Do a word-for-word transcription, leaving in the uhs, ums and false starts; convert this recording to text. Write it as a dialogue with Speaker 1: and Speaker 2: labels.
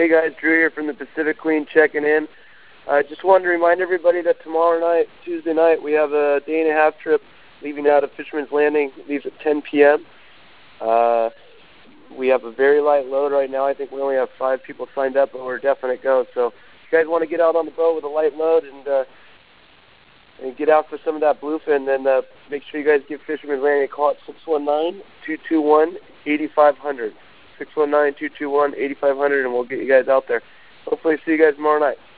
Speaker 1: Hey guys, Drew here from the Pacific Queen checking in. I uh, just wanted to remind everybody that tomorrow night, Tuesday night, we have a day and a half trip leaving out of Fisherman's Landing. Leaves at ten p.m. Uh, we have a very light load right now. I think we only have five people signed up, but we're a definite go. So if you guys want to get out on the boat with a light load and uh, and get out for some of that bluefin, then uh, make sure you guys give Fisherman's Landing a call at six one nine, two two one, eight five zero zero. six one nine, two two one, eight five zero zero, and we'll get you guys out there. Hopefully see you guys tomorrow night.